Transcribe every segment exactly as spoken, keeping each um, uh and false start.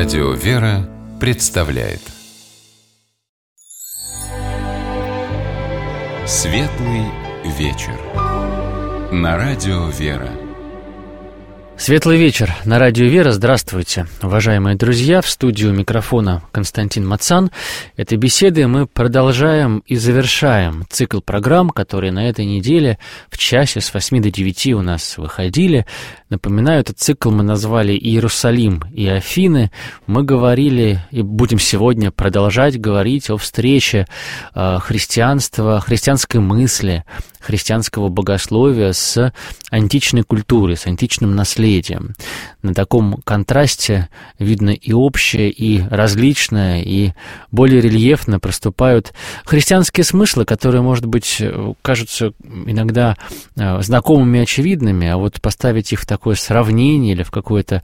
Радио «Вера» представляет Светлый вечер на Радио «Вера». Светлый вечер на Радио «Вера». Здравствуйте, уважаемые друзья. В студию микрофона Константин Мацан. Этой беседы мы продолжаем и завершаем цикл программ, которые на этой неделе в часе с восьми до девяти у нас выходили. Напоминаю, этот цикл мы назвали «Иерусалим и Афины». Мы говорили и будем сегодня продолжать говорить о встрече христианства, христианской мысли, христианского богословия с античной культурой, с античным наследием. На таком контрасте видно и общее, и различное, и более рельефно проступают христианские смыслы, которые, может быть, кажутся иногда знакомыми и очевидными, а вот поставить их в такое сравнение или в какое-то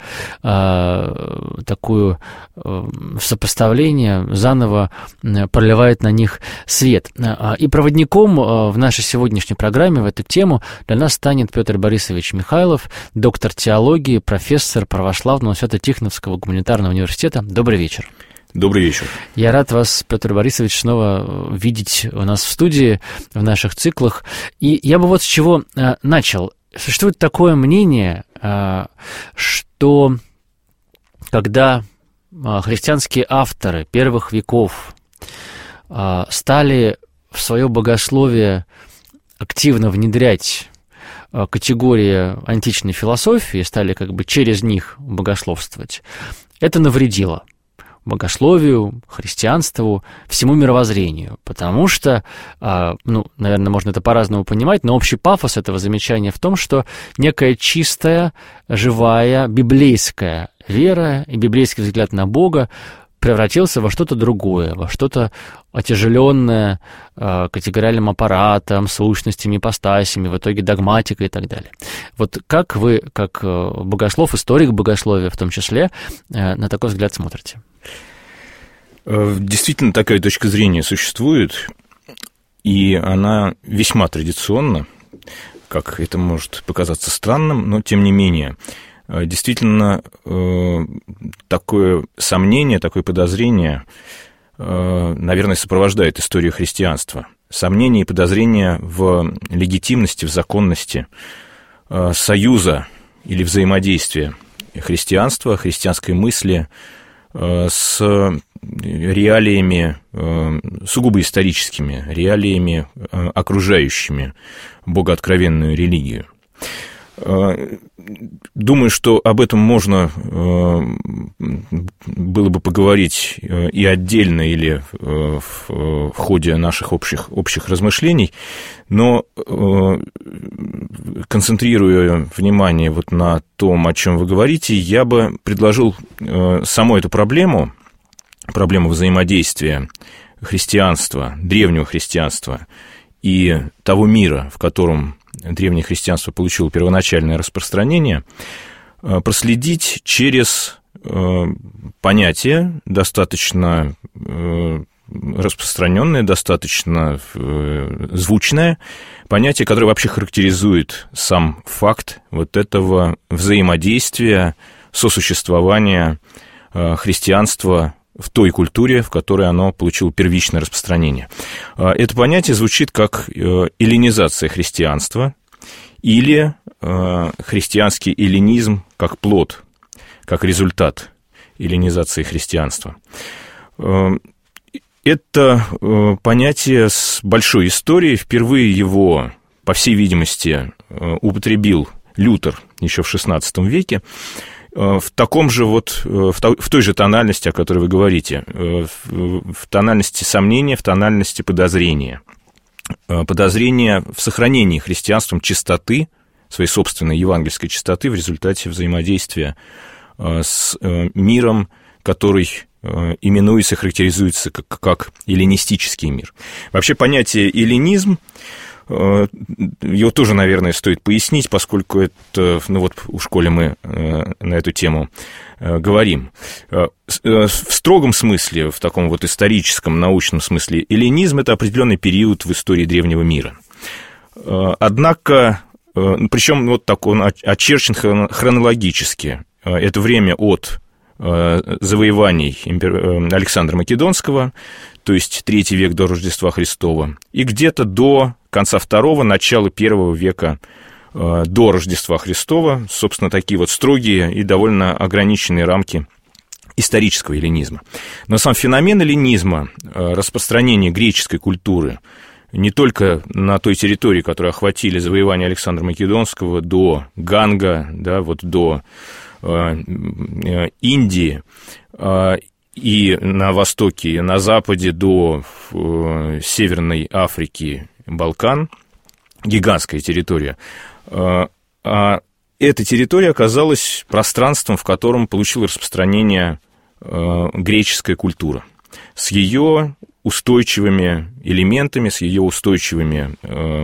э, такое э, сопоставление заново проливает на них свет. И проводником в нашей сегодняшней программе в эту тему для нас станет Петр Борисович Михайлов, доктор теологии, профессор православного Свято-Тихоновского гуманитарного университета. Добрый вечер. Добрый вечер. Я рад вас, Петр Борисович, снова видеть у нас в студии, в наших циклах. И я бы вот с чего э, начал. Существует такое мнение, э, что когда э, христианские авторы первых веков э, стали в свое богословие активно внедрять категории античной философии, стали как бы через них богословствовать, это навредило богословию, христианству, всему мировоззрению, потому что, ну, наверное, можно это по-разному понимать, но общий пафос этого замечания в том, что некая чистая, живая, библейская вера и библейский взгляд на Бога превратился во что-то другое, во что-то отяжеленное э, категориальным аппаратом, сущностями, ипостасями, в итоге догматикой и так далее. Вот как вы, как богослов, историк богословия в том числе, э, на такой взгляд смотрите? Действительно, такая точка зрения существует, и она весьма традиционна, как это может показаться странным, но тем не менее. Действительно, такое сомнение, такое подозрение, наверное, сопровождает историю христианства. Сомнение и подозрение в легитимности, в законности союза или взаимодействия христианства, христианской мысли с реалиями сугубо историческими, реалиями, окружающими богооткровенную религию. Думаю, что об этом можно было бы поговорить и отдельно, или в ходе наших общих, общих размышлений, но концентрируя внимание вот на том, о чем вы говорите, я бы предложил саму эту проблему, проблему взаимодействия христианства, древнего христианства и того мира, в котором древнее христианство получило первоначальное распространение, проследить через понятие, достаточно распространенное, достаточно звучное, понятие, которое вообще характеризует сам факт вот этого взаимодействия, сосуществования христианства в той культуре, в которой оно получило первичное распространение. Это понятие звучит как эллинизация христианства или христианский эллинизм как плод, как результат эллинизации христианства. Это понятие с большой историей. Впервые его, по всей видимости, употребил Лютер еще в шестнадцатом веке. В таком же вот, в той же тональности, о которой вы говорите, в тональности сомнения, в тональности подозрения. Подозрения в сохранении христианством чистоты, своей собственной евангельской чистоты в результате взаимодействия с миром, который именуется, характеризуется как, как эллинистический мир. Вообще понятие эллинизм, его тоже, наверное, стоит пояснить, поскольку это, ну вот в школе мы на эту тему говорим. В строгом смысле, в таком вот историческом, научном смысле, эллинизм – это определенный период в истории древнего мира. Однако, причем вот так он очерчен хронологически. Это время от завоеваний Александра Македонского, то есть третий век до Рождества Христова, и где-то до конца второго, начала первого века до Рождества Христова, собственно, такие вот строгие и довольно ограниченные рамки исторического эллинизма. Но сам феномен эллинизма, распространение греческой культуры не только на той территории, которую охватили завоевания Александра Македонского, до Ганга, да, вот до э, Индии, э, и на востоке, и на западе до э, Северной Африки, Балкан, гигантская территория. Э, а эта территория оказалась пространством, в котором получила распространение э, греческая культура с ее устойчивыми элементами, с ее устойчивыми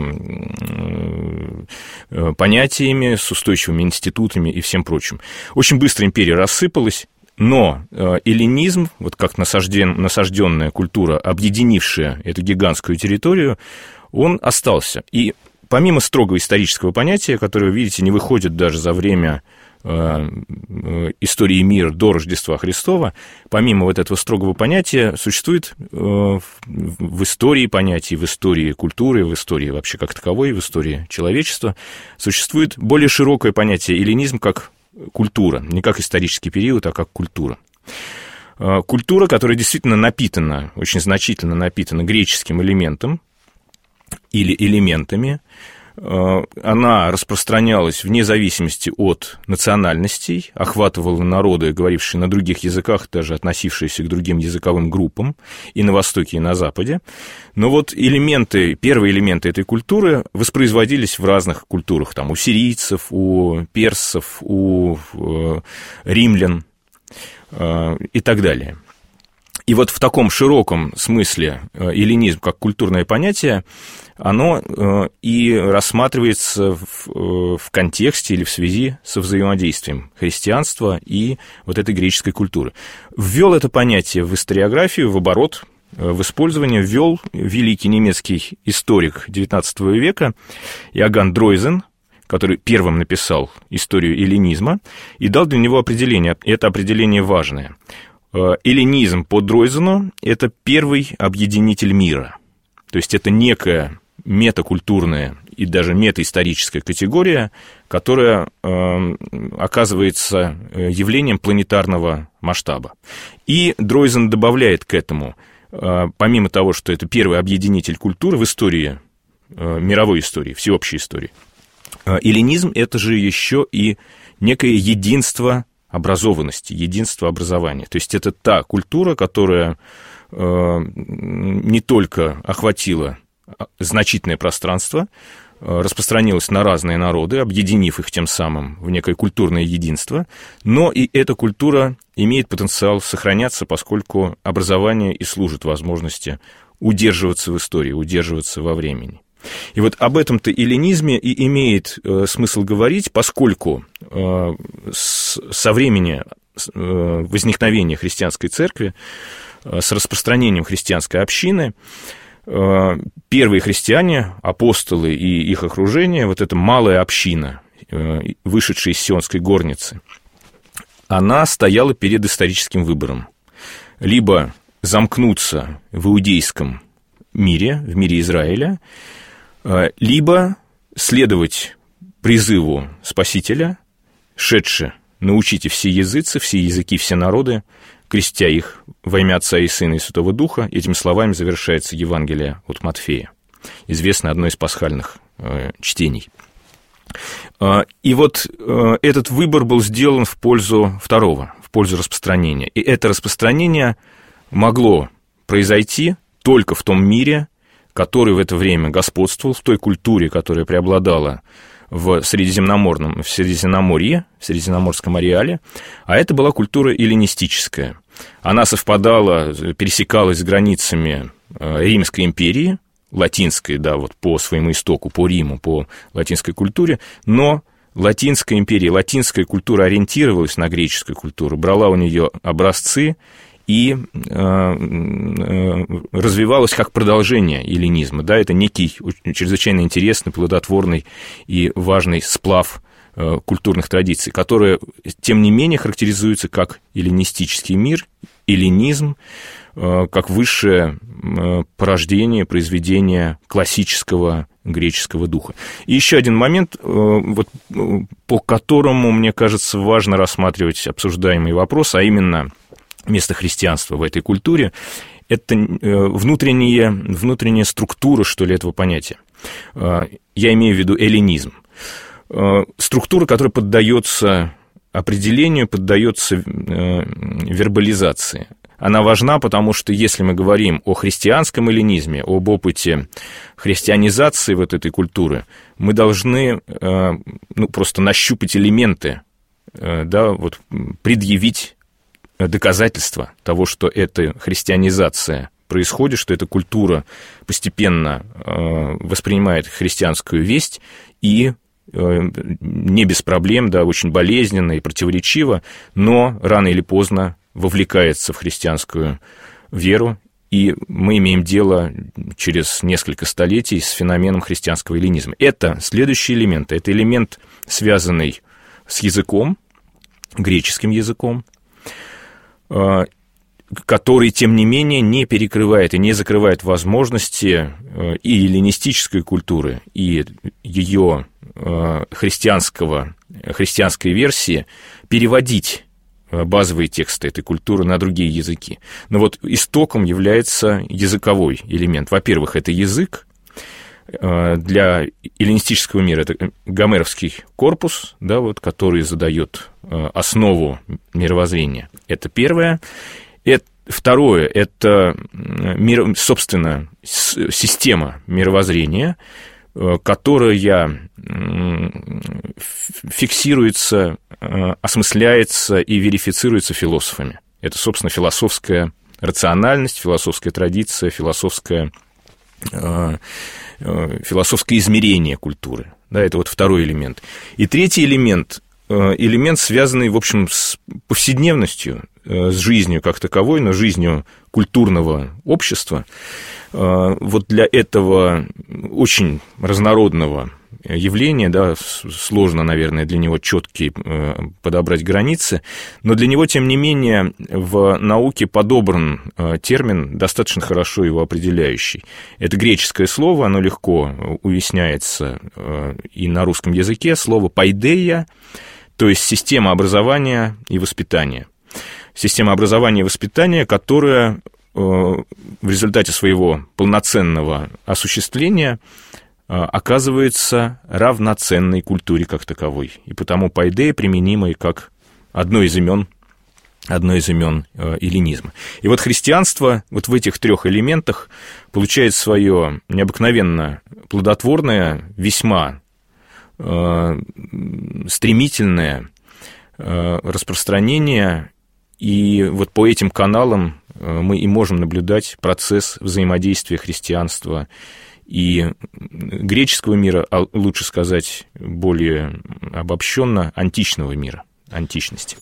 э, э, понятиями, с устойчивыми институтами и всем прочим. Очень быстро империя рассыпалась, но э, эллинизм, вот как насажден, насажденная культура, объединившая эту гигантскую территорию, он остался. И помимо строгого исторического понятия, которое, вы видите, не выходит даже за время истории мира до Рождества Христова, помимо вот этого строгого понятия, существует в истории понятий, в истории культуры, в истории вообще как таковой, в истории человечества, существует более широкое понятие эллинизм как культура, не как исторический период, а как культура. Культура, которая действительно напитана, очень значительно напитана греческим элементом или элементами, она распространялась вне зависимости от национальностей, охватывала народы, говорившие на других языках, даже относившиеся к другим языковым группам и на Востоке, и на Западе. Но вот элементы, первые элементы этой культуры воспроизводились в разных культурах, там, у сирийцев, у персов, у римлян и так далее. И вот в таком широком смысле эллинизм как культурное понятие, оно и рассматривается в, в контексте или в связи со взаимодействием христианства и вот этой греческой культуры. Ввел это понятие в историографию, в оборот, в использование ввел великий немецкий историк девятнадцатого века Иоганн Дройзен, который первым написал историю эллинизма, и дал для него определение, это определение важное. Эллинизм по Дройзену – это первый объединитель мира, то есть это некая метакультурная и даже метаисторическая категория, которая э, оказывается явлением планетарного масштаба. И Дройзен добавляет к этому, э, помимо того, что это первый объединитель культуры в истории, э, мировой истории, всеобщей истории, э, эллинизм – это же еще и некое единство образованности, единство образования. То есть это та культура, которая э, не только охватила значительное пространство, распространилась на разные народы, объединив их тем самым в некое культурное единство, но и эта культура имеет потенциал сохраняться, поскольку образование и служит возможности удерживаться в истории, удерживаться во времени. И вот об этом-то эллинизме и имеет э, смысл говорить, поскольку э, с, со времени э, возникновения христианской церкви, э, с распространением христианской общины, э, первые христиане, апостолы и их окружение, вот эта малая община, э, вышедшая из Сионской горницы, она стояла перед историческим выбором. Либо замкнуться в иудейском мире, в мире Израиля, либо следовать призыву Спасителя, шедше «научите все языцы, все языки, все народы, крестя их во имя Отца и Сына и Святого Духа». Этими словами завершается Евангелие от Матфея, известное одно из пасхальных э, чтений. И вот э, этот выбор был сделан в пользу второго, в пользу распространения. И это распространение могло произойти только в том мире, который в это время господствовал, в той культуре, которая преобладала в Средиземноморном, в Средиземноморье, в Средиземноморском ареале, а это была культура эллинистическая. Она совпадала, пересекалась с границами Римской империи, латинской, да, вот по своему истоку, по Риму, по латинской культуре, но Латинская империя, латинская культура ориентировалась на греческую культуру, брала у нее образцы и э, развивалась как продолжение эллинизма. Да, это некий чрезвычайно интересный, плодотворный и важный сплав культурных традиций, которые, тем не менее, характеризуются как эллинистический мир, эллинизм, как высшее порождение, произведение классического греческого духа. И еще один момент, вот, по которому, мне кажется, важно рассматривать обсуждаемый вопрос, а именно место христианства в этой культуре, это внутренняя, внутренняя структура, что ли, этого понятия. Я имею в виду эллинизм. Структура, которая поддается определению, поддается вербализации. Она важна, потому что если мы говорим о христианском эллинизме, об опыте христианизации вот этой культуры, мы должны ну, просто нащупать элементы, да, вот, предъявить доказательства того, что эта христианизация происходит, что эта культура постепенно воспринимает христианскую весть и не без проблем, да, очень болезненно и противоречиво, но рано или поздно вовлекается в христианскую веру, и мы имеем дело через несколько столетий с феноменом христианского эллинизма. Это следующий элемент. Это элемент, связанный с языком, греческим языком, который, тем не менее, не перекрывает и не закрывает возможности и эллинистической культуры, и ее христианского, христианской версии переводить базовые тексты этой культуры на другие языки. Но вот истоком является языковой элемент. Во-первых, это язык. Для эллинистического мира это гомеровский корпус, да, вот, который задает основу мировоззрения. Это первое. Это, второе – это, мир, собственно, система мировоззрения, которая фиксируется, осмысляется и верифицируется философами. Это, собственно, философская рациональность, философская традиция, философская, философское измерение культуры. Да, это вот второй элемент. И третий элемент – элемент, связанный, в общем, с повседневностью, с жизнью как таковой, но жизнью культурного общества. Вот для этого очень разнородного явления, да, сложно, наверное, для него четкие подобрать границы, но для него, тем не менее, в науке подобран термин, достаточно хорошо его определяющий. Это греческое слово, оно легко уясняется и на русском языке, слово «пайдея», то есть система образования и воспитания. Система образования и воспитания, которая в результате своего полноценного осуществления оказывается равноценной культуре как таковой. И потому пайдея применима и как одно из имен, одно из имен эллинизма. И вот христианство вот в этих трех элементах получает свое необыкновенно плодотворное, весьма стремительное распространение, и вот по этим каналам мы и можем наблюдать процесс взаимодействия христианства и греческого мира, а лучше сказать более обобщенно, античного мира, античности.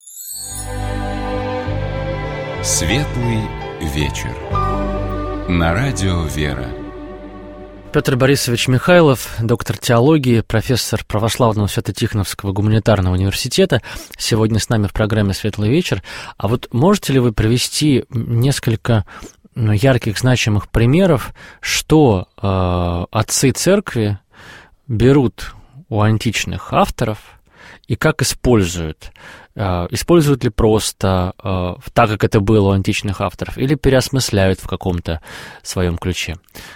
Светлый вечер. На радио «Вера». Петр Борисович Михайлов, доктор теологии, профессор Православного Свято-Тихоновского гуманитарного университета, сегодня с нами в программе «Светлый вечер». А вот можете ли вы привести несколько ярких, значимых примеров, что э, отцы церкви берут у античных авторов и как используют? Э, используют ли просто э, так, как это было у античных авторов, или переосмысляют в каком-то своем ключе?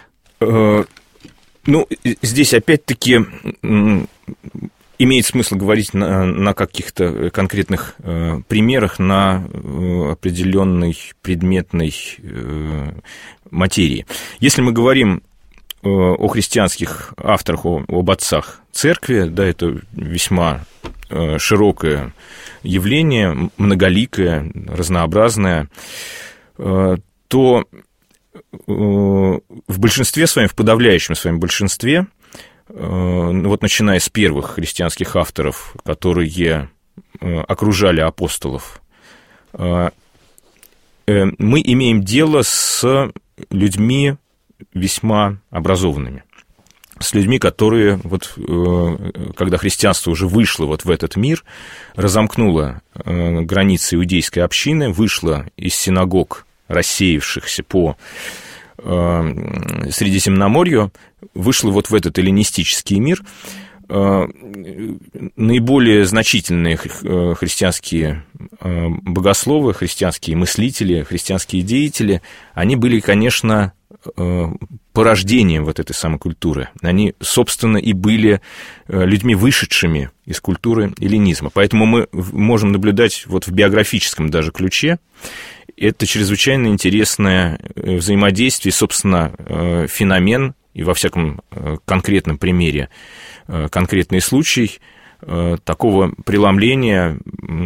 Ну, здесь опять-таки имеет смысл говорить на, на каких-то конкретных э, примерах, на э, определенной предметной э, материи. Если мы говорим э, о христианских авторах, о, об отцах церкви, да, это весьма э, широкое явление, многоликое, разнообразное, э, то в большинстве своем, в подавляющем своем большинстве, вот начиная с первых христианских авторов, которые окружали апостолов, мы имеем дело с людьми весьма образованными. с людьми, которые, вот, когда христианство уже вышло вот в этот мир, разомкнуло границы иудейской общины, вышло из синагог, рассеявшихся по Средиземноморью, вышло вот в этот эллинистический мир. Наиболее значительные христианские богословы, христианские мыслители, христианские деятели, они были, конечно, порождением вот этой самой культуры. Они, собственно, и были людьми, вышедшими из культуры эллинизма. Поэтому мы можем наблюдать вот в биографическом даже ключе это чрезвычайно интересное взаимодействие, собственно, феномен, и во всяком конкретном примере конкретный случай такого преломления,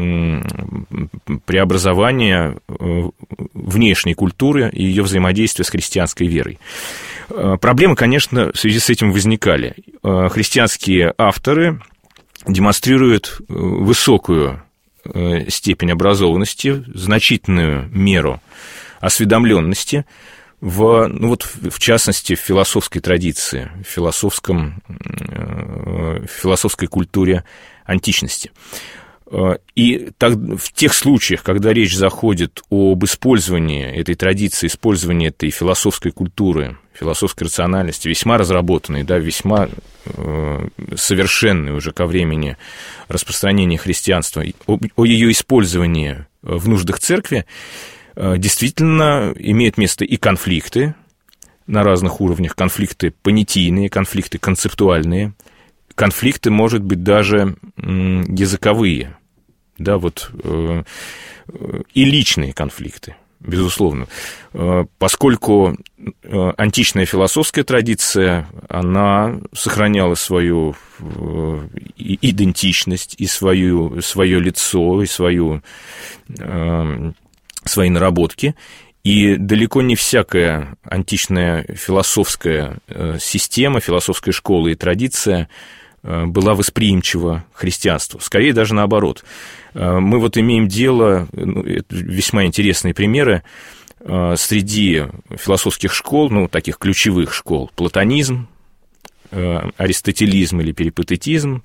преобразования внешней культуры и ее взаимодействия с христианской верой. Проблемы, конечно, в связи с этим возникали. Христианские авторы демонстрируют высокую степень образованности, значительную меру осведомленности в, ну вот, в частности, в философской традиции, в, философском, в философской культуре античности. И так, в тех случаях, когда речь заходит об использовании этой традиции, использовании этой философской культуры, философской рациональности, весьма разработанной, да, весьма э, совершенной уже ко времени распространения христианства, о, о ее использовании в нуждах церкви, э, действительно имеют место и конфликты на разных уровнях, конфликты понятийные, конфликты концептуальные, конфликты, может быть, даже э, языковые, да, вот, э, и личные конфликты, безусловно, поскольку античная философская традиция, она сохраняла свою идентичность и свою, свое лицо, и свою, свои наработки, и далеко не всякая античная философская система, философская школа и традиция была восприимчива к христианству. Скорее даже наоборот. Мы вот имеем дело, весьма интересные примеры, среди философских школ, ну, таких ключевых школ, платонизм, аристотелизм или перипатетизм,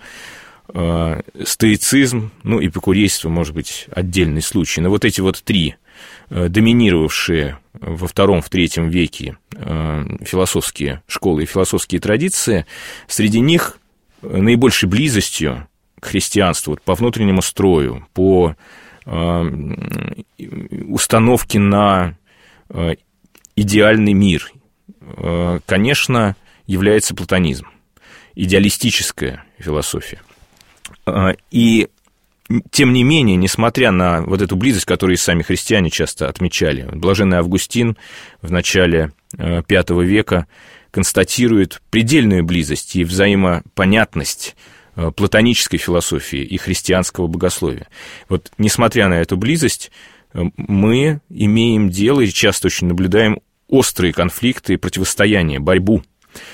стоицизм, ну, эпикурейство, может быть, отдельный случай. Но вот эти вот три доминировавшие во втором, в третьем веке философские школы и философские традиции, среди них наибольшей близостью к христианству, вот, по внутреннему строю, по э, установке на э, идеальный мир, э, конечно, является платонизм, идеалистическая философия. Э, и тем не менее, несмотря на вот эту близость, которую и сами христиане часто отмечали, блаженный Августин в начале э, пятого века констатирует предельную близость и взаимопонятность платонической философии и христианского богословия. Вот, несмотря на эту близость, мы имеем дело и часто очень наблюдаем острые конфликты и противостояния, борьбу.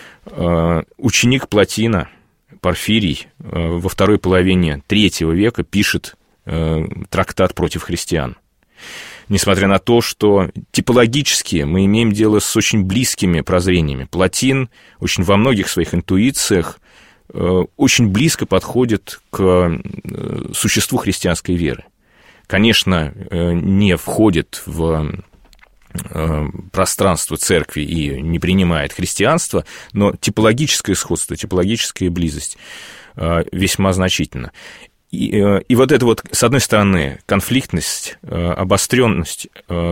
Ученик Плотина, Порфирий, во второй половине третьего века пишет трактат против христиан. Несмотря на то, что типологически мы имеем дело с очень близкими прозрениями. Плотин очень во многих своих интуициях очень близко подходит к существу христианской веры. Конечно, не входит в пространство церкви и не принимает христианство, но типологическое сходство, типологическая близость весьма значительна. И, и вот это вот, с одной стороны, конфликтность, обостренность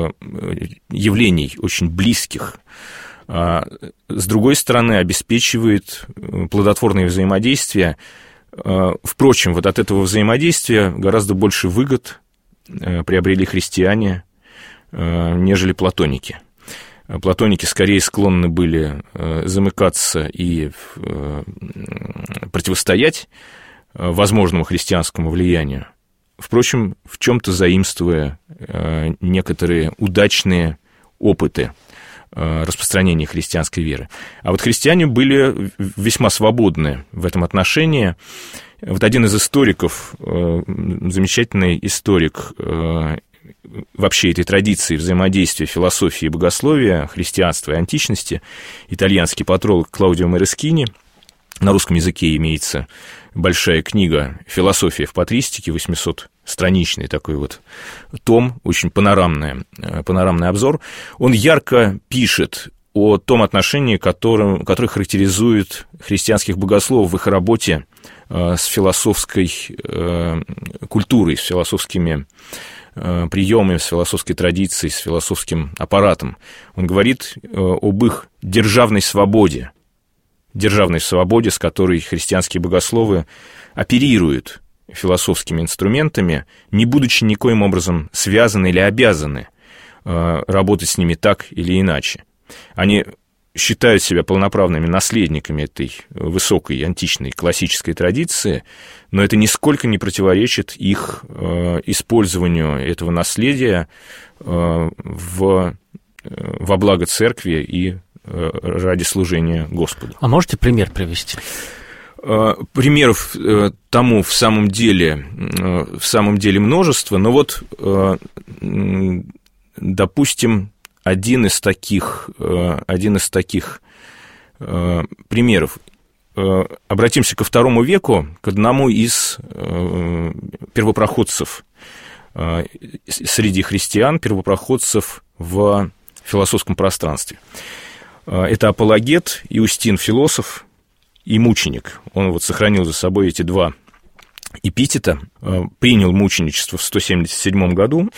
явлений очень близких, с другой стороны, обеспечивает плодотворное взаимодействие. Впрочем, вот от этого взаимодействия гораздо больше выгод приобрели христиане, нежели платоники. Платоники скорее склонны были замыкаться и противостоять возможному христианскому влиянию, впрочем, в чем-то заимствуя некоторые удачные опыты распространения христианской веры. А вот христиане были весьма свободны в этом отношении. Вот один из историков, замечательный историк вообще этой традиции взаимодействия философии и богословия, христианства и античности, итальянский патролог Клаудио Морешкини, На русском языке имеется большая книга «Философия в патристике», восьмисотстраничный такой вот том, очень панорамный, панорамный обзор. Он ярко пишет о том отношении, которое, которое характеризует христианских богословов в их работе с философской культурой, с философскими приемами, с философской традицией, с философским аппаратом. Он говорит об их державной свободе, державной свободе, с которой христианские богословы оперируют философскими инструментами, не будучи никоим образом связаны или обязаны работать с ними так или иначе. Они считают себя полноправными наследниками этой высокой античной классической традиции, но это нисколько не противоречит их использованию этого наследия в, во благо церкви и ради служения Господу. А можете пример привести? Примеров тому в самом деле, в самом деле множество, но вот, допустим, один из таких, один из таких примеров. Обратимся ко второму веку, к одному из первопроходцев среди христиан, первопроходцев в философском пространстве. Это апологет, Иустин философ и мученик. Он вот сохранил за собой эти два эпитета, принял мученичество в сто семьдесят седьмом году,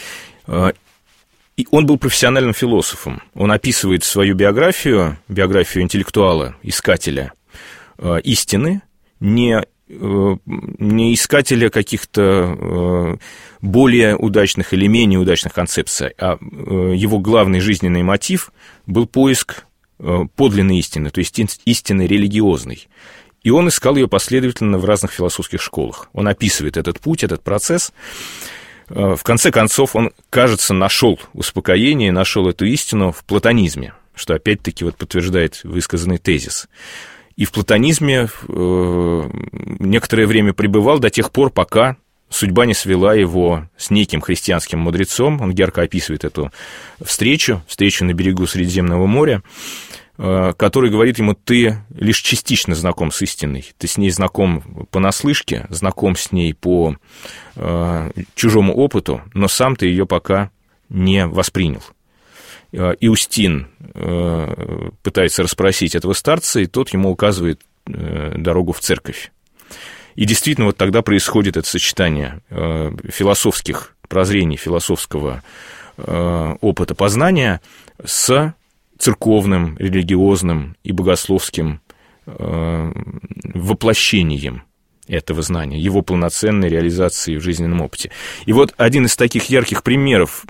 и он был профессиональным философом. Он описывает свою биографию, биографию интеллектуала, искателя истины, не, не искателя каких-то более удачных или менее удачных концепций, а его главный жизненный мотив был поиск подлинной истины, то есть истины религиозной. И он искал ее последовательно в разных философских школах. Он описывает этот путь, этот процесс. В конце концов, он, кажется, нашел успокоение, нашел эту истину в платонизме, что опять-таки вот подтверждает высказанный тезис. И в платонизме некоторое время пребывал до тех пор, пока судьба не свела его с неким христианским мудрецом. Он ярко описывает эту встречу, встречу на берегу Средиземного моря, который говорит ему: ты лишь частично знаком с истиной, ты с ней знаком понаслышке, знаком с ней по э, чужому опыту, но сам ты ее пока не воспринял. Иустин э, пытается расспросить этого старца, и тот ему указывает э, дорогу в церковь. И действительно, вот тогда происходит это сочетание э, философских прозрений, философского э, опыта познания с церковным, религиозным и богословским э, воплощением этого знания, его полноценной реализации в жизненном опыте. И вот один из таких ярких примеров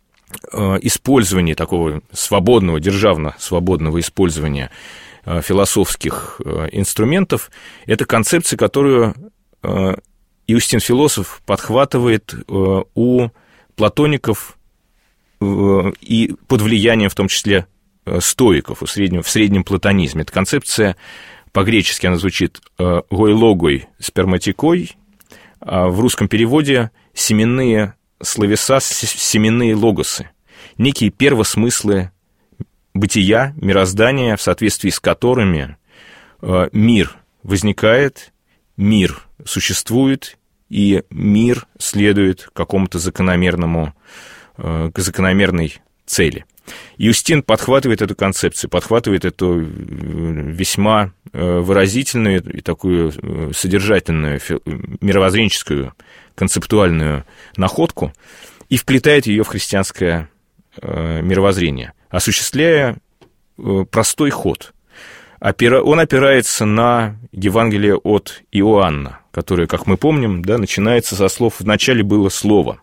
э, использования такого свободного, державно-свободного использования э, философских э, инструментов — это концепция, которую э, Иустин философ подхватывает э, у платоников э, и под влиянием, в том числе, стоиков в среднем, в среднем платонизме. Эта концепция, по-гречески она звучит «гой-логой сперматикой», а в русском переводе «семенные словеса, семенные логосы», некие первосмыслы бытия, мироздания, в соответствии с которыми мир возникает, мир существует, и мир следует какому-то закономерному, к закономерной цели. Иустин подхватывает эту концепцию, подхватывает эту весьма выразительную и такую содержательную мировоззренческую концептуальную находку и вплетает ее в христианское мировоззрение, осуществляя простой ход. Он опирается на Евангелие от Иоанна, которое, как мы помним, да, начинается со слов «вначале было слово».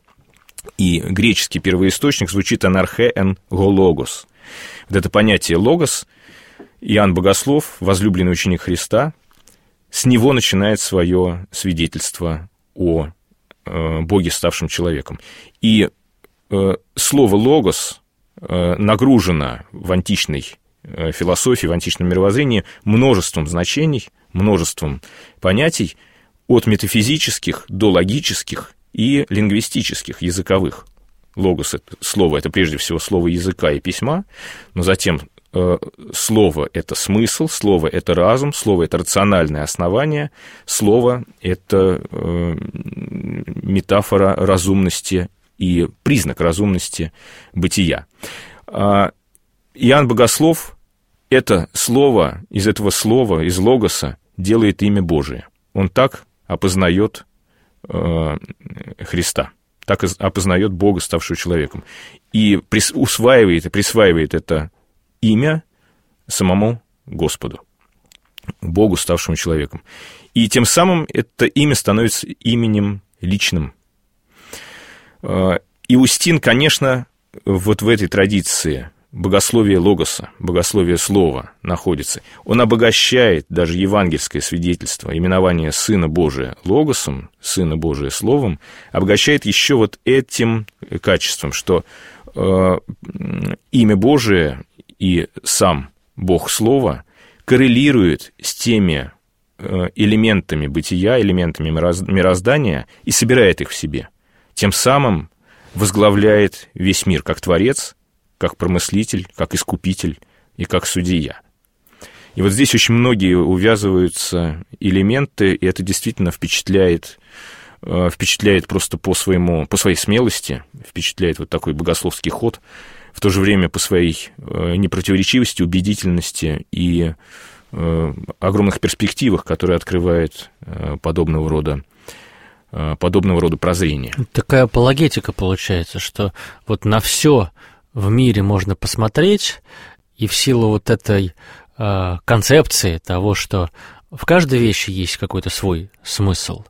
И греческий первоисточник звучит «анархе эн го логос». Вот это понятие «логос», Иоанн Богослов, возлюбленный ученик Христа, с него начинает свое свидетельство о э, Боге, ставшем человеком. И э, слово «логос» э, нагружено в античной э, философии, в античном мировоззрении множеством значений, множеством понятий, от метафизических до логических и лингвистических, языковых. Логос — это слово, это прежде всего слово языка и письма, но затем слово – это смысл, слово – это разум, слово – это рациональное основание, слово – это метафора разумности и признак разумности бытия. Иоанн Богослов это слово, из этого слова, из логоса, делает имя Божие. Он так опознает Христа, так опознает Бога, ставшего человеком, и усваивает и присваивает это имя самому Господу, Богу, ставшему человеком. И тем самым это имя становится именем личным. Иустин, конечно, вот в этой традиции богословие логоса, богословие слова находится. Он обогащает даже евангельское свидетельство, именование Сына Божия логосом, Сына Божия словом, обогащает еще вот этим качеством, что э, имя Божие и сам Бог Слова коррелируют с теми э, элементами бытия, элементами мироздания и собирает их в себе. Тем самым возглавляет весь мир как Творец, как промыслитель, как искупитель и как судья. И вот здесь очень многие увязываются элементы, и это действительно впечатляет, впечатляет просто по, своему, по своей смелости, впечатляет вот такой богословский ход, в то же время по своей непротиворечивости, убедительности и огромных перспективах, которые открывает подобного рода подобного рода прозрение. Такая апологетика получается, что вот на все в мире можно посмотреть, и в силу вот этой э, концепции того, что в каждой вещи есть какой-то свой смысл.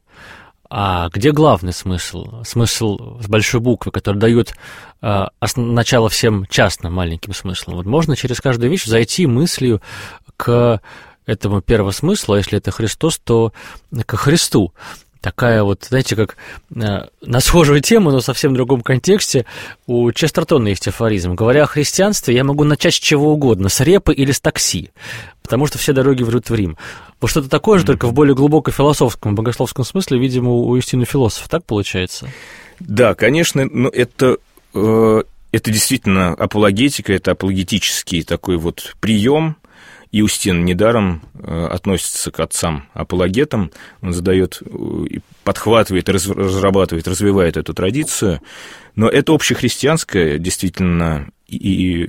А где главный смысл? Смысл с большой буквы, который дает э, начало всем частным маленьким смыслам. Вот можно через каждую вещь зайти мыслью к этому первосмыслу, а если это Христос, то ко Христу. Такая вот, знаете, как э, на схожую тему, но совсем в другом контексте, у Честертона есть афоризм. Говоря о христианстве, я могу начать с чего угодно, с репы или с такси, потому что все дороги ведут в Рим. Вот что-то такое же, только в более глубоко философском, богословском смысле, видимо, у Иустина Философа, так получается? Да, конечно, но это, э, это действительно апологетика, это апологетический такой вот прием. Иустин недаром относится к отцам-апологетам, он задает, подхватывает, разрабатывает, развивает эту традицию, но это общехристианское действительно и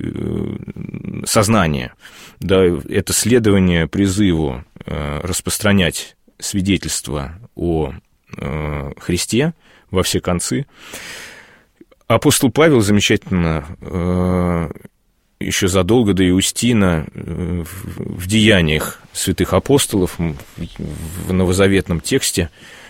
сознание, да, это следование призыву распространять свидетельство о Христе во все концы. Апостол Павел замечательно еще задолго до Иустина в деяниях святых апостолов, в новозаветном тексте,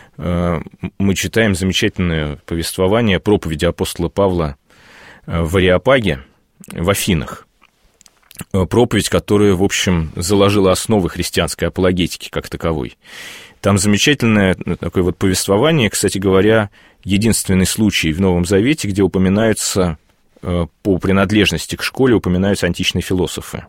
мы читаем замечательное повествование проповеди апостола Павла в Ареопаге, в Афинах. Проповедь, которая, в общем, заложила основы христианской апологетики как таковой. Там замечательное такое вот повествование, кстати говоря, единственный случай в Новом Завете, где упоминаются по принадлежности к школе упоминаются античные философы,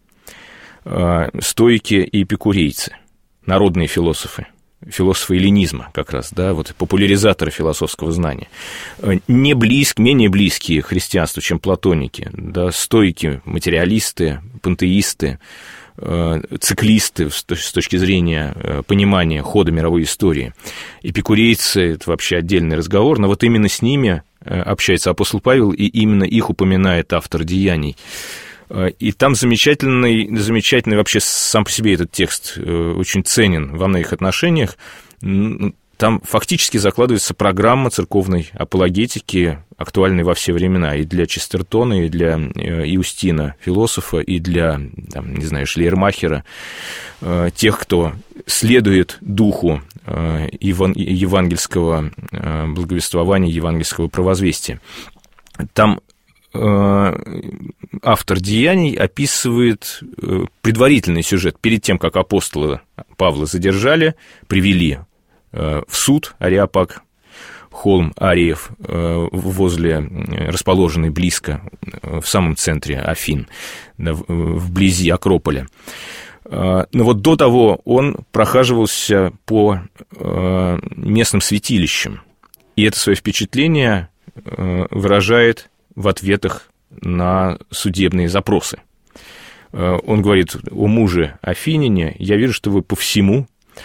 стоики и эпикурейцы, народные философы, философы эллинизма как раз, да, вот популяризаторы философского знания, не близк, менее близкие к христианству, чем платоники, да, стоики, материалисты, пантеисты, циклисты с точки зрения понимания хода мировой истории. Эпикурейцы – это вообще отдельный разговор, но вот именно с ними общается апостол Павел, и именно их упоминает автор «Деяний». И там замечательный, замечательный вообще сам по себе этот текст очень ценен во многих отношениях. Там фактически закладывается программа церковной апологетики, актуальной во все времена, и для Честертона, и для Иустина, философа, и для, там, не знаю, Шлейермахера, тех, кто следует духу евангельского благовествования, евангельского провозвестия. Там автор «Деяний» описывает предварительный сюжет. Перед тем, как апостола Павла задержали, привели в суд Ареопаг, холм Ариев, возле, расположенный близко, в самом центре Афин, вблизи Акрополя. Но вот до того он прохаживался по местным святилищам, и это свое впечатление выражает в ответах на судебные запросы. Он говорит: о муже Афиняне, я вижу, что вы по всему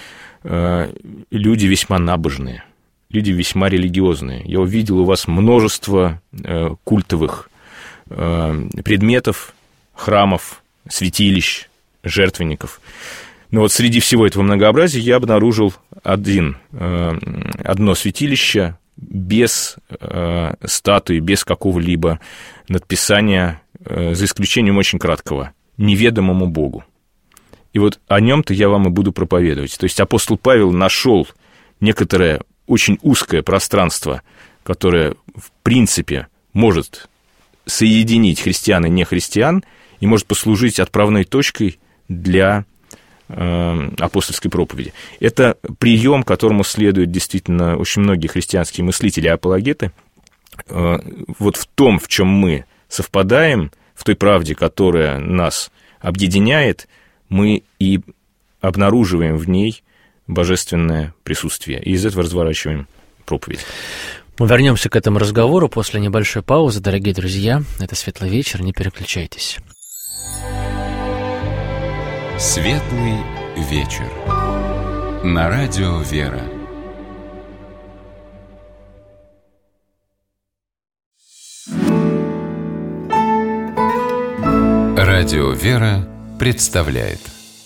люди весьма набожные, люди весьма религиозные. Я увидел у вас множество культовых предметов, храмов, святилищ, жертвенников. Но вот среди всего этого многообразия я обнаружил один, одно святилище без статуи, без какого-либо надписания, за исключением очень краткого: неведомому Богу. И вот о нем-то я вам и буду проповедовать. То есть апостол Павел нашел некоторое очень узкое пространство, которое, в принципе, может соединить христиан и нехристиан и может послужить отправной точкой для э, апостольской проповеди. Это прием, которому следуют действительно очень многие христианские мыслители и апологеты. Э, вот в том, в чем мы совпадаем, в той правде, которая нас объединяет, мы и обнаруживаем в ней божественное присутствие, и из этого разворачиваем проповедь. Мы вернемся к этому разговору после небольшой паузы, дорогие друзья. Это «Светлый вечер», не переключайтесь. «Светлый вечер» на радио «Вера». Радио «Вера» представляет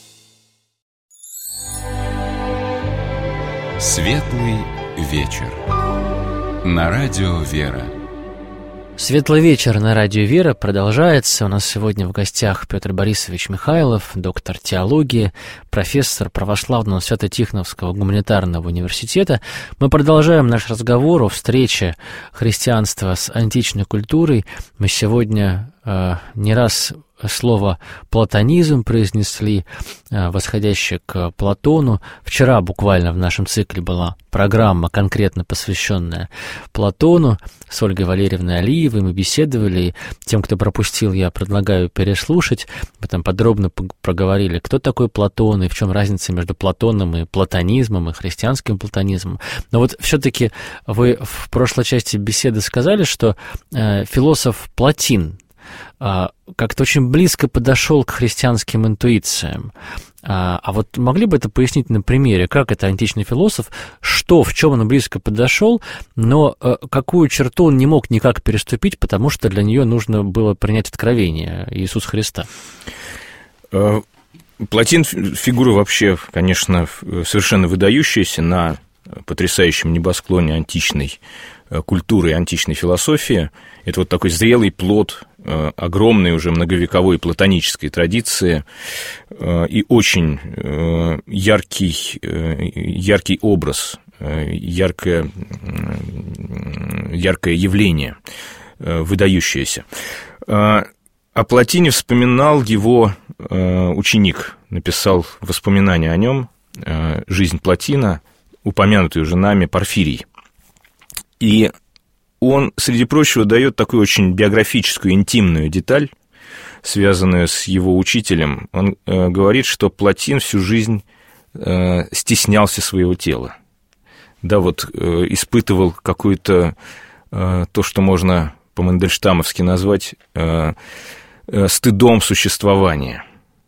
«Светлый вечер» на радио «Вера». «Светлый вечер» на радио «Вера» продолжается. У нас сегодня в гостях Петр Борисович Михайлов, доктор теологии, профессор православного Свято-Тихоновского гуманитарного университета. Мы продолжаем наш разговор о встрече христианства с античной культурой. Мы сегодня э, не раз слово «платонизм» произнесли, восходящее к Платону. Вчера буквально в нашем цикле была программа, конкретно посвященная Платону, с Ольгой Валерьевной Алиевой. Мы беседовали, и тем, кто пропустил, я предлагаю переслушать. Мы там подробно проговорили, кто такой Платон, и в чем разница между Платоном и платонизмом, и христианским платонизмом. Но вот все-таки вы в прошлой части беседы сказали, что э, философ Платин как-то очень близко подошел к христианским интуициям. А вот могли бы это пояснить на примере, как это античный философ, что, в чем он близко подошел, но какую черту он не мог никак переступить, потому что для нее нужно было принять откровение Иисуса Христа? Платин фигура вообще, конечно, совершенно выдающаяся на потрясающем небосклоне античной культуры и античной философии. Это вот такой зрелый плод огромной уже многовековой платонической традиции и очень яркий, яркий образ, яркое, яркое явление, выдающееся. О Платине вспоминал его ученик, написал воспоминания о нем, «Жизнь Платина», упомянутый уже нами Порфирий. И он, среди прочего, дает такую очень биографическую, интимную деталь, связанную с его учителем. Он э, говорит, что Платин всю жизнь э, стеснялся своего тела. Да, вот э, испытывал какое-то, э, то, что можно по-мандельштамовски назвать э, э, стыдом существования.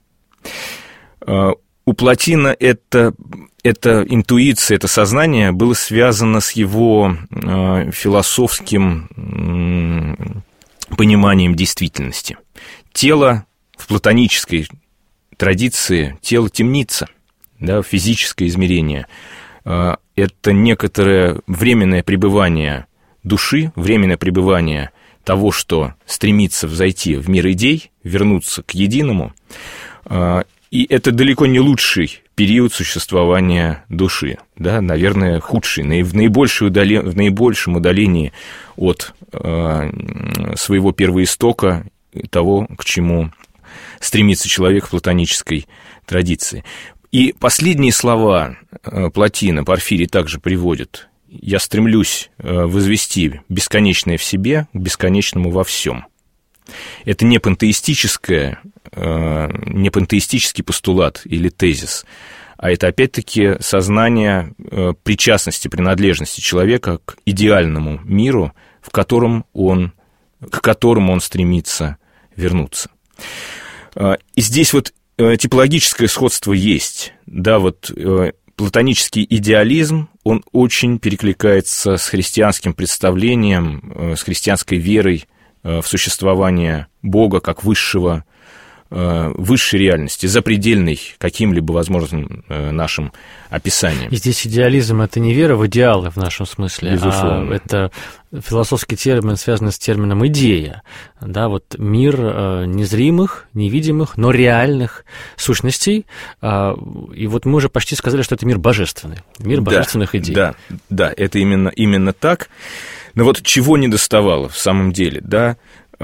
Э, у Платина это... Эта интуиция, это сознание было связано с его э, философским э, пониманием действительности. Тело в платонической традиции, тело темница, да, физическое измерение. Э, это некоторое временное пребывание души, временное пребывание того, что стремится взойти в мир идей, вернуться к единому. Э, и это далеко не лучший период существования души, да, наверное, худший, в, наибольшем удален... в наибольшем удалении от э, своего первоистока, того, к чему стремится человек в платонической традиции. И последние слова Платина Порфирий также приводит: «Я стремлюсь возвести бесконечное в себе к бесконечному во всем». Это не пантеистическое, не пантеистический постулат или тезис, а это, опять-таки, сознание причастности, принадлежности человека к идеальному миру, в котором он, к которому он стремится вернуться. И здесь вот типологическое сходство есть. Да, вот платонический идеализм, он очень перекликается с христианским представлением, с христианской верой в существование Бога как высшего, высшей реальности, запредельной каким-либо возможным нашим описанием. И здесь идеализм – это не вера в идеалы в нашем смысле, безусловно, а это философский термин, связанный с термином «идея». Да, вот мир незримых, невидимых, но реальных сущностей. И вот мы уже почти сказали, что это мир божественный, мир божественных да, идей. Да, да, это именно, именно так. Но вот чего не доставало в самом деле, да?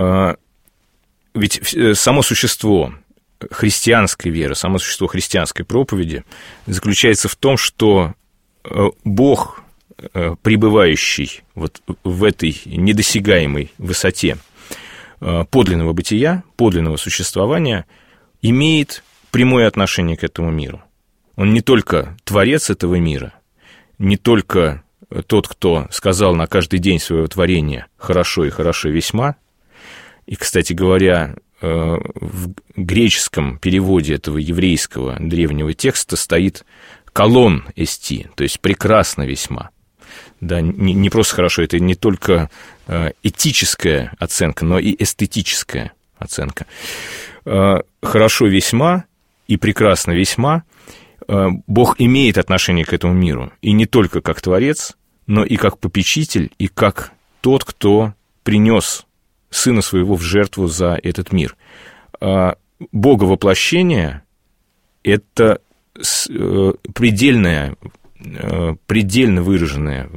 Ведь само существо христианской веры, само существо христианской проповеди заключается в том, что Бог, пребывающий вот в этой недосягаемой высоте подлинного бытия, подлинного существования, имеет прямое отношение к этому миру. Он не только творец этого мира, не только тот, кто сказал на каждый день своего творения «хорошо и хорошо весьма». И, кстати говоря, в греческом переводе этого еврейского древнего текста стоит «колон эсти», то есть «прекрасно весьма». Да, не, не просто хорошо, это не только этическая оценка, но и эстетическая оценка. «Хорошо весьма» и «прекрасно весьма» Бог имеет отношение к этому миру, и не только как творец, но и как попечитель, и как тот, кто принес Сына Своего в жертву за этот мир. Боговоплощение – это предельная, предельно выраженная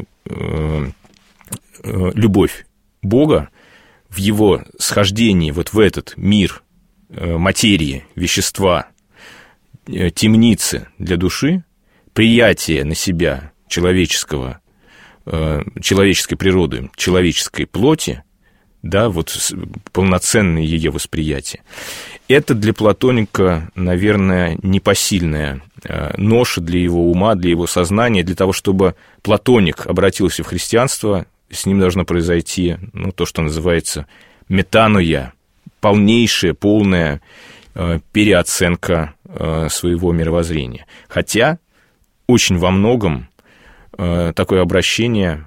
любовь Бога в Его схождении вот в этот мир материи, вещества, темницы для души, приятие на себя человеческого, человеческой природы, человеческой плоти, да, вот полноценное ее восприятие. Это для платоника, наверное, непосильная ноша для его ума, для его сознания. Для того, чтобы платоник обратился в христианство, с ним должно произойти, ну, то, что называется метаноя, полнейшая, полная переоценка своего мировоззрения. Хотя очень во многом такое обращение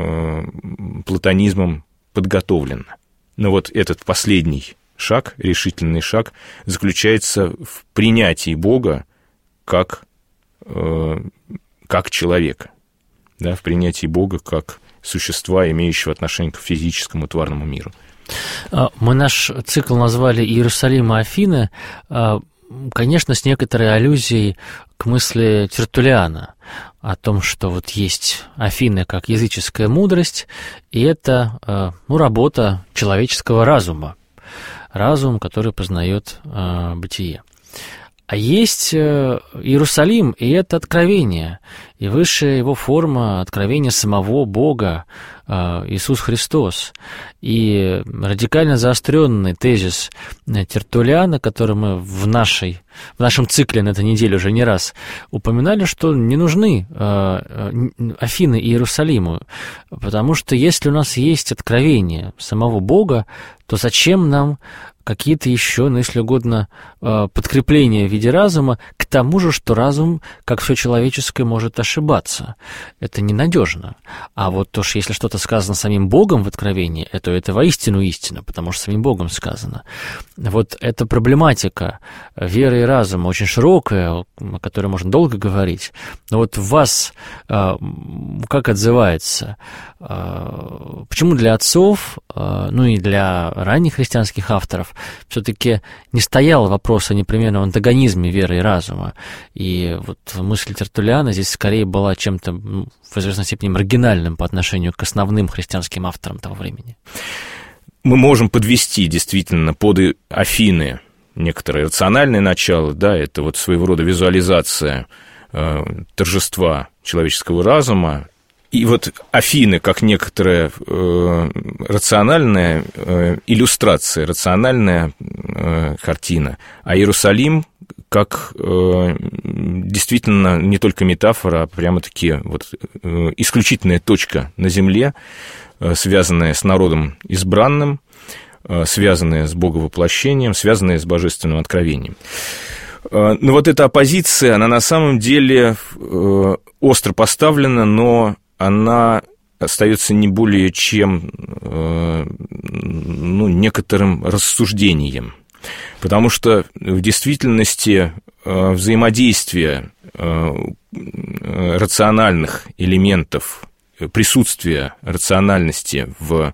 платонизмом подготовлено. Но вот этот последний шаг, решительный шаг, заключается в принятии Бога как, э, как человека, да, в принятии Бога как существа, имеющего отношение к физическому тварному миру. Мы наш цикл назвали «Иерусалим и Афины», конечно, с некоторой аллюзией к мысли Тертуллиана о том, что вот есть Афины как языческая мудрость, и это, ну, работа человеческого разума, разум, который познает э, бытие. А есть Иерусалим, и это откровение, и высшая его форма откровения самого Бога, Иисус Христос. И радикально заостренный тезис Тертуллиана, который мы в, нашей, в нашем цикле на этой неделе уже не раз упоминали, что не нужны Афины и Иерусалиму, потому что если у нас есть откровение самого Бога, то зачем нам какие-то еще, ну, если угодно, подкрепления в виде разума, к тому же, что разум, как все человеческое, может ошибаться. Это ненадежно. А вот то, что если что-то сказано самим Богом в откровении, то это воистину истина, потому что самим Богом сказано. Вот эта проблематика веры и разума очень широкая, о которой можно долго говорить. Но вот в вас как отзывается? Почему для отцов, ну и для ранних христианских авторов, все-таки не стоял вопрос о непременном антагонизме веры и разума. И вот мысль Тертуллиана здесь скорее была чем-то, ну, в известной степени маргинальным по отношению к основным христианским авторам того времени. Мы можем подвести действительно под Афины некоторое рациональное начало, да, это вот своего рода визуализация э, торжества человеческого разума. И вот Афины как некоторая э, рациональная э, иллюстрация, рациональная э, картина, а Иерусалим как э, действительно не только метафора, а прямо-таки вот, э, исключительная точка на земле, э, связанная с народом избранным, связанные с боговоплощением, связанные с божественным откровением. Но вот эта оппозиция, она на самом деле остро поставлена, но она остается не более чем ну, некоторым рассуждением, потому что в действительности взаимодействие рациональных элементов, присутствие рациональности в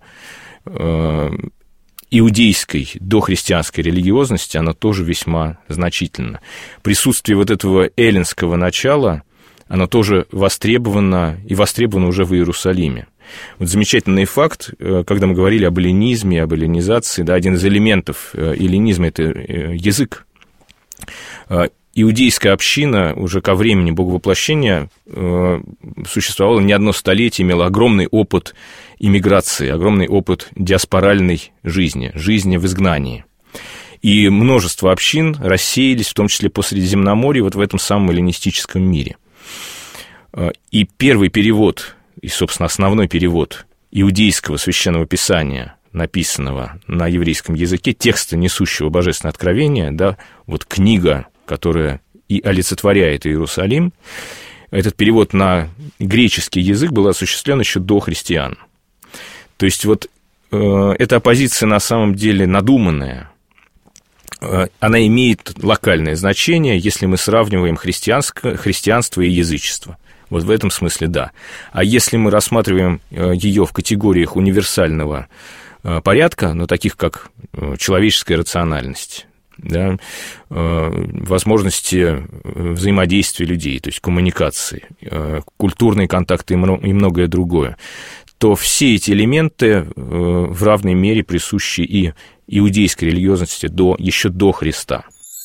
иудейской дохристианской религиозности, оно тоже весьма значительно. Присутствие вот этого эллинского начала, оно тоже востребовано, и востребовано уже в Иерусалиме. Вот замечательный факт, когда мы говорили об эллинизме, об эллинизации, да, один из элементов эллинизма – это язык. Иудейская община уже ко времени боговоплощения существовала не одно столетие, имела огромный опыт иммиграции, огромный опыт диаспоральной жизни, жизни в изгнании. И множество общин рассеялись, в том числе по Средиземноморью, вот в этом самом эллинистическом мире. И первый перевод, и, собственно, основной перевод иудейского священного писания, написанного на еврейском языке, текста, несущего божественное откровение, да, вот книга, которая и олицетворяет Иерусалим, этот перевод на греческий язык был осуществлен еще до христиан. То есть вот э, эта оппозиция на самом деле надуманная, э, она имеет локальное значение, если мы сравниваем христианство и язычество. Вот в этом смысле да. А если мы рассматриваем ее в категориях универсального э, порядка, ну, таких как человеческая рациональность, да, возможности взаимодействия людей, то есть коммуникации, культурные контакты и многое другое, то все эти элементы в равной мере присущи и иудейской религиозности до, еще до Христа.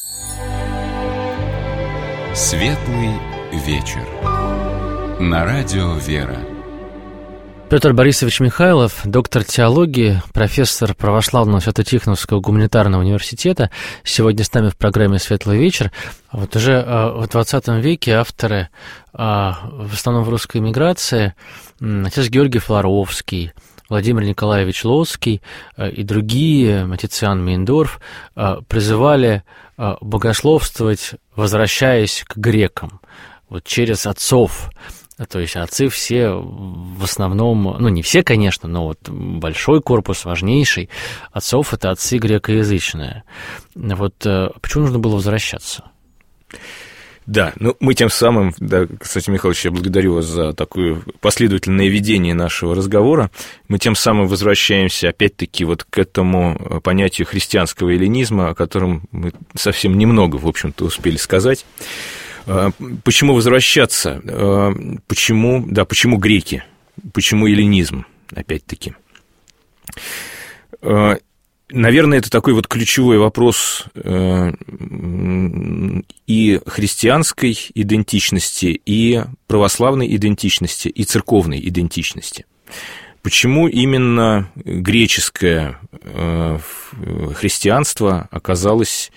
Светлый вечер. На радио «Вера». Петр Борисович Михайлов, доктор теологии, профессор православного Свято-Тихоновского гуманитарного университета, сегодня с нами в программе «Светлый вечер». Вот уже в двадцатом веке авторы, в основном в русской эмиграции, отец Георгий Флоровский, Владимир Николаевич Лоцкий и другие, отец Иоанн Мейндорф, призывали богословствовать, возвращаясь к грекам, вот через отцов. То есть отцы все в основном, ну, не все, конечно, но вот большой корпус, важнейший отцов – это отцы грекоязычные. Вот почему нужно было возвращаться? Да, ну, мы тем самым, да, кстати, Михайлович, я благодарю вас за такое последовательное ведение нашего разговора, мы тем самым возвращаемся, опять-таки, вот к этому понятию христианского эллинизма, о котором мы совсем немного, в общем-то, успели сказать. Почему возвращаться? Почему, да, почему греки? Почему эллинизм, опять-таки? Наверное, это такой вот ключевой вопрос и христианской идентичности, и православной идентичности, и церковной идентичности. Почему именно греческое христианство оказалось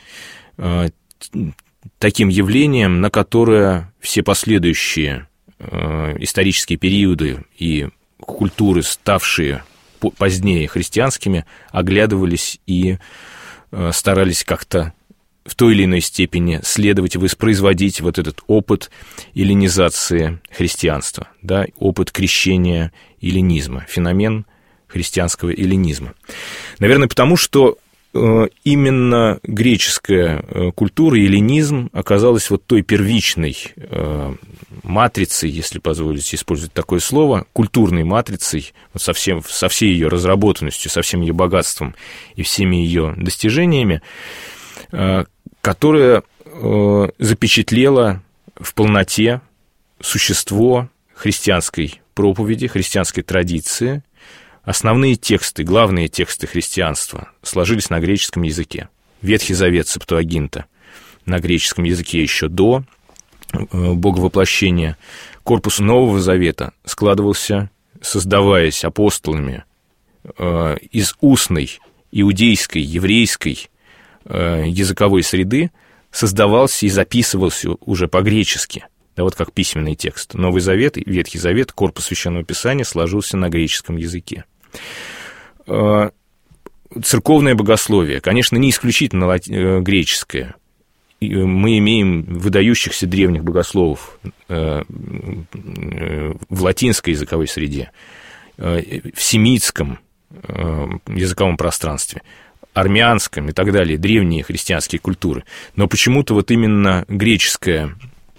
таким явлением, на которое все последующие э, исторические периоды и культуры, ставшие позднее христианскими, оглядывались и э, старались как-то в той или иной степени следовать и воспроизводить вот этот опыт эллинизации христианства, да, опыт крещения эллинизма, феномен христианского эллинизма. Наверное, потому что именно греческая культура, эллинизм, оказалась вот той первичной матрицей, если позволите использовать такое слово, культурной матрицей, вот со, всем, со всей ее разработанностью, со всем ее богатством и всеми ее достижениями, которая запечатлела в полноте существо христианской проповеди, христианской традиции. Основные тексты, главные тексты христианства сложились на греческом языке. Ветхий Завет, Септуагинта, на греческом языке еще до боговоплощения. Корпус Нового Завета складывался, создаваясь апостолами из устной, иудейской, еврейской языковой среды, создавался и записывался уже по-гречески. Да, вот как письменный текст. Новый Завет, Ветхий Завет, корпус Священного Писания сложился на греческом языке. церковное богословие, конечно, не исключительно греческое. Мы имеем выдающихся древних богословов в латинской языковой среде, в семитском языковом пространстве, армянском и так далее, древние христианские культуры. Но почему-то вот именно греческая,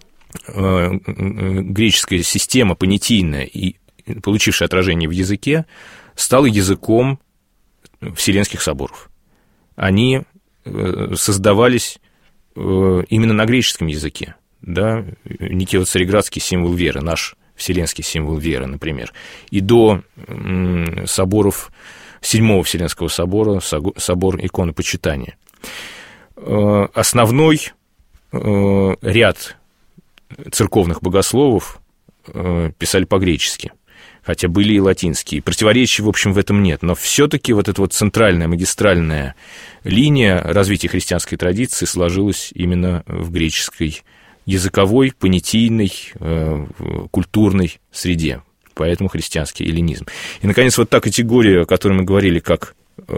греческая система понятийная и получившая отражение в языке стала языком Вселенских соборов. Они создавались именно на греческом языке. Да? Никео-Цареградский символ веры, наш вселенский символ веры, например. И до соборов Седьмого Вселенского собора, собор иконопочитания. Основной ряд церковных богословов писали по-гречески, хотя были и латинские. Противоречий, в общем, в этом нет. Но все-таки вот эта вот центральная магистральная линия развития христианской традиции сложилась именно в греческой языковой, понятийной, культурной среде. Поэтому христианский эллинизм. И, наконец, вот та категория, о которой мы говорили, как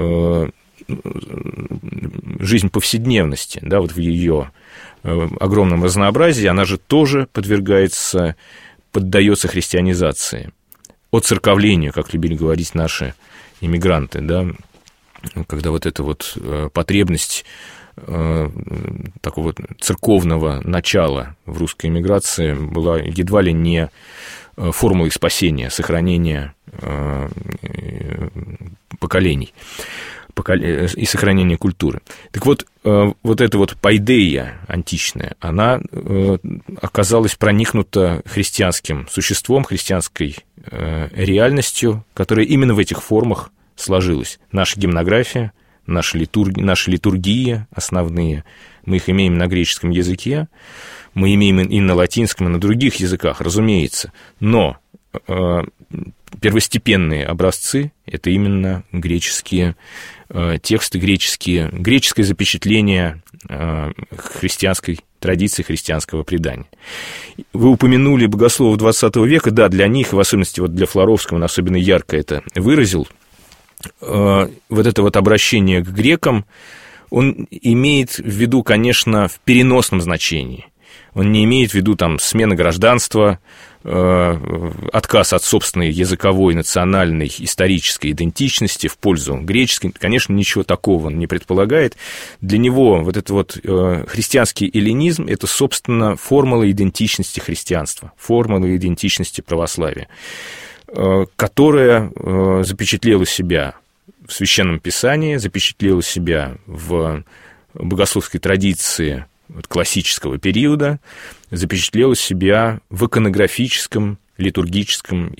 жизнь повседневности, да, вот в ее огромном разнообразии, она же тоже подвергается, поддается христианизации, оцерковлению, как любили говорить наши иммигранты, да, когда вот эта вот потребность такого вот церковного начала в русской эмиграции была едва ли не формулой спасения, сохранения поколений и сохранения культуры. Так вот, вот эта вот пайдея античная, она оказалась проникнута христианским существом, христианской реальностью, которая именно в этих формах сложилась. Наша гимнография, наши литургии, наши литургии основные, мы их имеем на греческом языке, мы имеем и на латинском, и на других языках, разумеется, но э, первостепенные образцы – это именно греческие э, тексты, греческие, греческое запечатление э, христианской традиции, христианского предания. Вы упомянули богословов двадцатого века, да, для них, в особенности вот для Флоровского, он особенно ярко это выразил, э, вот это вот обращение к грекам, он имеет в виду, конечно, в переносном значении. Он не имеет в виду там смены гражданства, э, отказ от собственной языковой, национальной, исторической идентичности в пользу греческой. Конечно, ничего такого он не предполагает. Для него вот этот вот э, христианский эллинизм – это, собственно, формула идентичности христианства, формула идентичности православия, э, которая э, запечатлела себя в Священном Писании, запечатлела себя в богословской традиции классического периода, запечатлела себя в иконографическом, литургическом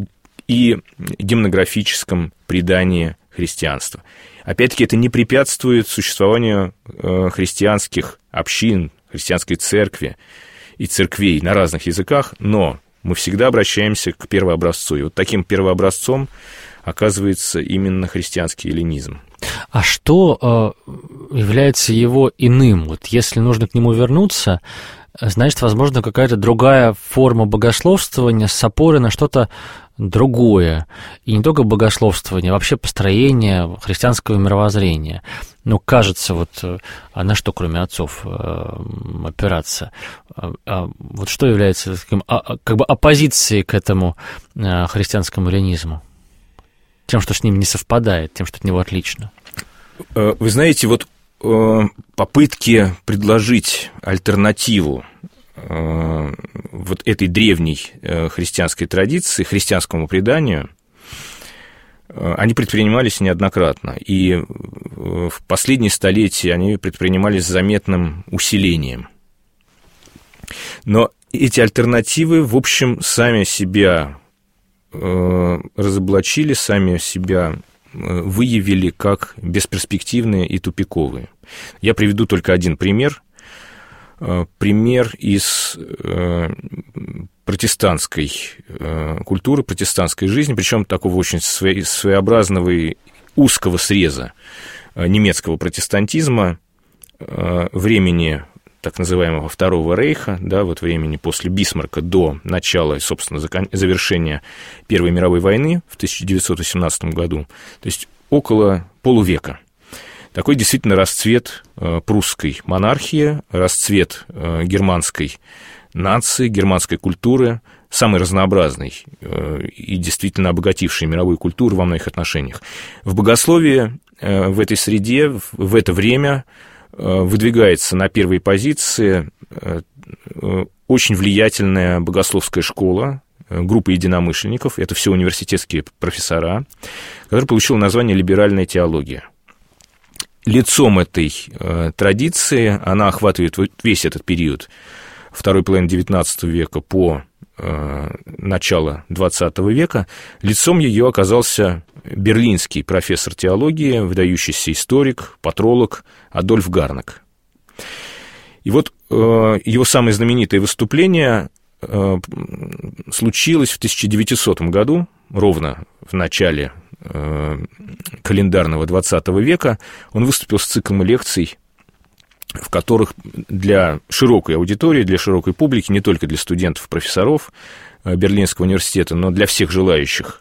и гимнографическом предании христианства. Опять-таки, это не препятствует существованию христианских общин, христианской церкви и церквей на разных языках, но мы всегда обращаемся к первообразцу. И вот таким первообразцом оказывается именно христианский эллинизм. А что э, является его иным? Вот если нужно к нему вернуться, значит, возможно, какая-то другая форма богословствования с опорой на что-то другое. И не только богословствование, а вообще построение христианского мировоззрения. Ну, кажется, вот, а на что, кроме отцов, опираться? А, а вот что является таким, а, как бы оппозицией к этому а, христианскому эллинизму? Тем, что с ним не совпадает, тем, что от него отлично. Вы знаете, вот попытки предложить альтернативу вот этой древней христианской традиции, христианскому преданию, они предпринимались неоднократно, и в последние столетия они предпринимались с заметным усилением. Но эти альтернативы, в общем, сами себя разоблачили, сами себя выявили как бесперспективные и тупиковые. Я приведу только один пример. Пример из протестантской культуры, протестантской жизни, причем такого очень своеобразного и узкого среза немецкого протестантизма времени так называемого Второго Рейха, да, вот времени после Бисмарка до начала, собственно, завершения Первой мировой войны в тысяча девятьсот восемнадцатом году, то есть около полувека. Такой действительно расцвет прусской монархии, расцвет германской нации, германской культуры, самый разнообразный и действительно обогативший мировую культуру во многих отношениях. В богословии в этой среде, в это время выдвигается на первые позиции очень влиятельная богословская школа, группа единомышленников, это все университетские профессора, которая получила название «Либеральная теология». Лицом этой э, традиции, она охватывает весь этот период второй половины девятнадцатого века по э, начало двадцатого века, лицом ее оказался берлинский профессор теологии, выдающийся историк, патролог Адольф Гарнак. И вот э, его самое знаменитое выступление э, случилось в тысяча девятисотом году, ровно в начале календарного двадцатого века. Он выступил с циклом лекций, в которых для широкой аудитории, для широкой публики, не только для студентов, профессоров Берлинского университета, но для всех желающих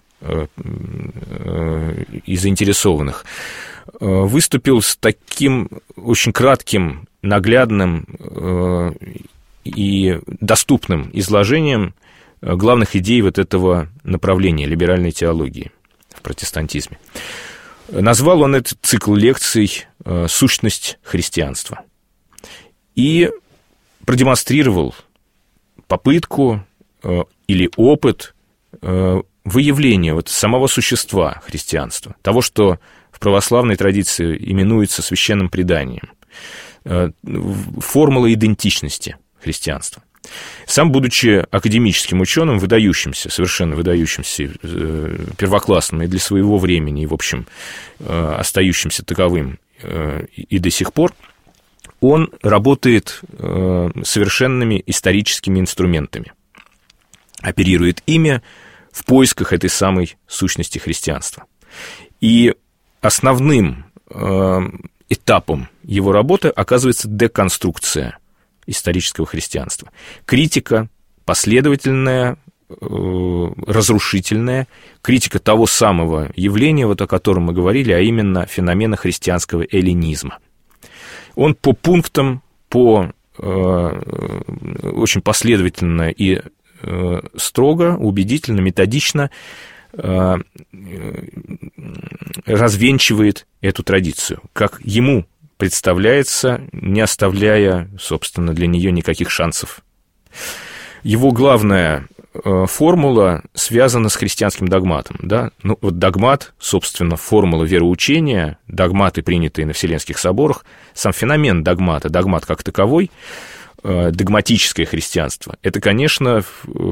и заинтересованных, выступил с таким очень кратким, наглядным и доступным изложением главных идей вот этого направления либеральной теологии в протестантизме. Назвал он этот цикл лекций «Сущность христианства» и продемонстрировал попытку или опыт выявления вот самого существа христианства, того, что в православной традиции именуется священным преданием, формула идентичности христианства. Сам, будучи академическим ученым, выдающимся, совершенно выдающимся, первоклассным и для своего времени, и, в общем, остающимся таковым и до сих пор, он работает совершенными историческими инструментами, оперирует ими в поисках этой самой сущности христианства. И основным этапом его работы оказывается деконструкция исторического христианства. Критика последовательная, разрушительная, критика того самого явления, вот о котором мы говорили, а именно феномена христианского эллинизма. Он по пунктам, по очень последовательно и строго, убедительно, методично развенчивает эту традицию, как ему представляется, не оставляя, собственно, для нее никаких шансов. Его главная формула связана с христианским догматом. Да? Ну, вот догмат, собственно, формула вероучения, догматы, принятые на Вселенских соборах, сам феномен догмата, догмат как таковой, догматическое христианство, это, конечно,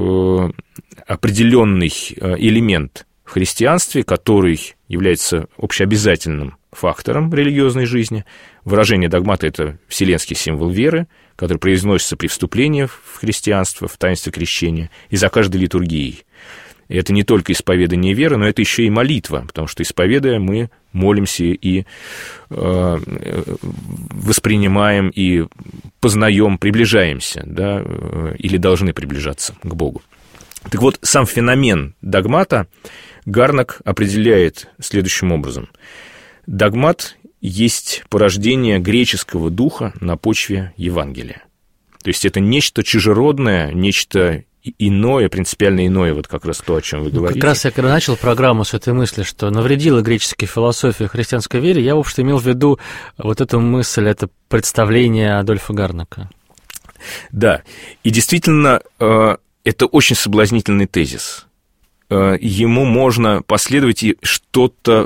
определенный элемент в христианстве, который является общеобязательным фактором религиозной жизни. Выражение догмата – это вселенский символ веры, который произносится при вступлении в христианство, в таинство крещения, и за каждой литургией. И это не только исповедание веры, но это еще и молитва, потому что, исповедуя, мы молимся и э, воспринимаем, и познаем, приближаемся, да, или должны приближаться к Богу. Так вот, сам феномен догмата Гарнак определяет следующим образом. Догмат есть порождение греческого духа на почве Евангелия. То есть это нечто чужеродное, нечто иное, принципиально иное, вот как раз то, о чем вы говорите. Ну, как раз я когда начал программу с этой мысли, что навредила греческой философии христианской вере, я, в общем-то, имел в виду вот эту мысль, это представление Адольфа Гарнака. Да, и действительно, это очень соблазнительный тезис. Ему можно последовать и что-то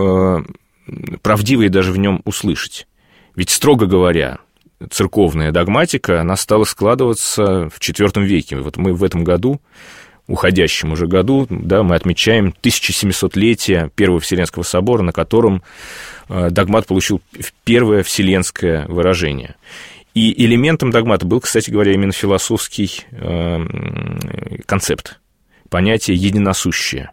правдивое даже в нем услышать. Ведь, строго говоря, церковная догматика, она стала складываться в четвёртом веке. Вот мы в этом году, уходящем уже году, да, мы отмечаем тысяча-семисотлетие Первого Вселенского собора, на котором догмат получил первое вселенское выражение. И элементом догмата был, кстати говоря, именно философский концепт, понятие «единосущее».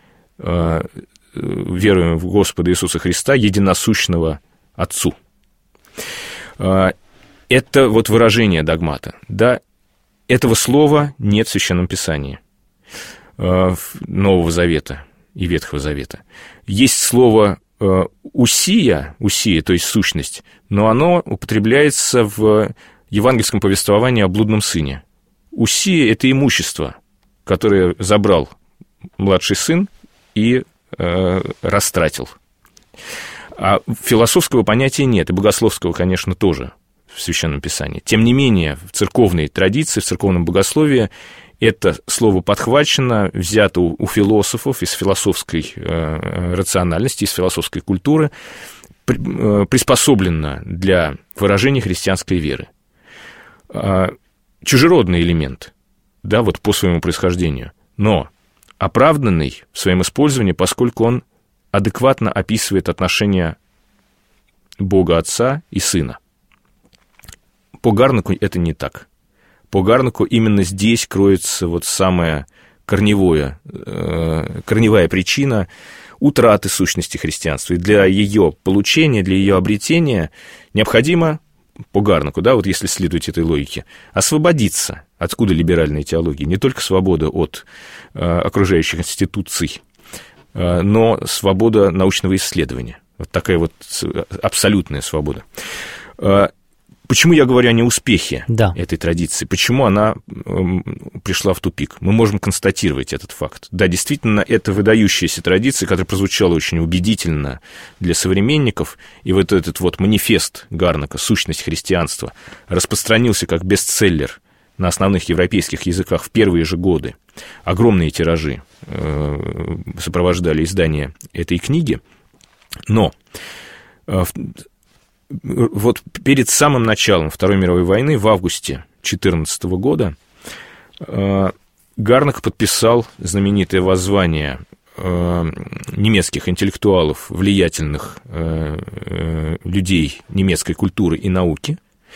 Веруем в Господа Иисуса Христа, единосущного Отцу. Это вот выражение догмата. Да, этого слова нет в Священном Писании Нового Завета и Ветхого Завета. Есть слово усия, усия, то есть сущность, но оно употребляется в евангельском повествовании о блудном сыне. Усия – это имущество, которое забрал младший сын и э, растратил. А философского понятия нет, и богословского, конечно, тоже в Священном Писании. Тем не менее, в церковной традиции, в церковном богословии это слово подхвачено, взято у, у философов из философской э, рациональности, из философской культуры, при, э, приспособлено для выражения христианской веры. Э, чужеродный элемент, да, вот по своему происхождению, но оправданный в своем использовании, поскольку он адекватно описывает отношения Бога Отца и Сына. По Гарнаку это не так. По Гарнаку именно здесь кроется вот самая корневая, э, корневая причина утраты сущности христианства. И для ее получения, для ее обретения необходимо, по Гарнаку, да, вот если следовать этой логике, освободиться. Откуда либеральная теология? Не только свобода от э, окружающих институций, э, но свобода научного исследования. Вот такая вот абсолютная свобода. Э, Почему я говорю о неуспехе да. этой традиции? Почему она пришла в тупик? Мы можем констатировать этот факт. Да, действительно, это выдающаяся традиция, которая прозвучала очень убедительно для современников, и вот этот вот манифест Гарнака «Сущность христианства» распространился как бестселлер на основных европейских языках в первые же годы. Огромные тиражи сопровождали издание этой книги, но вот перед самым началом Второй мировой войны, в августе две тысячи четырнадцатого года, Гарнак подписал знаменитое воззвание немецких интеллектуалов, влиятельных людей немецкой культуры и науки,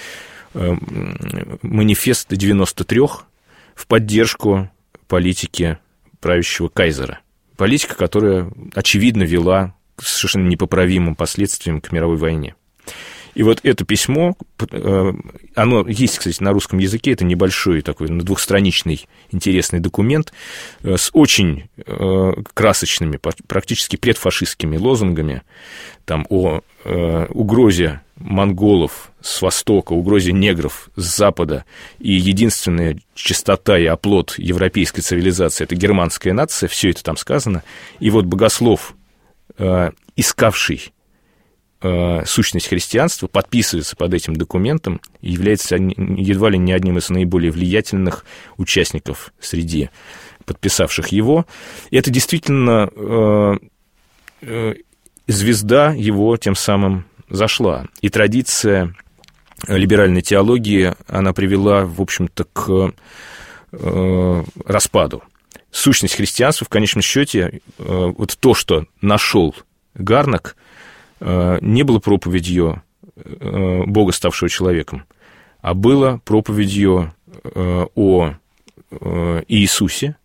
манифест девяносто трёх в поддержку политики правящего кайзера. Политика, которая, очевидно, вела к совершенно непоправимым последствиям к мировой войне. И вот это письмо, оно есть, кстати, на русском языке, это небольшой такой двухстраничный интересный документ с очень красочными, практически предфашистскими лозунгами там, о угрозе монголов с востока, угрозе негров с запада, и единственная чистота и оплот европейской цивилизации – это германская нация, все это там сказано. И вот богослов, искавший сущность христианства, подписывается под этим документом и является едва ли не одним из наиболее влиятельных участников среди подписавших его. И это действительно э, э, звезда его тем самым зашла. И традиция либеральной теологии, она привела, в общем-то, к э, распаду. Сущность христианства, в конечном счете, э, вот то, что нашел Гарнак, не было проповедью Бога, ставшего человеком, а было проповедью о Иисусе,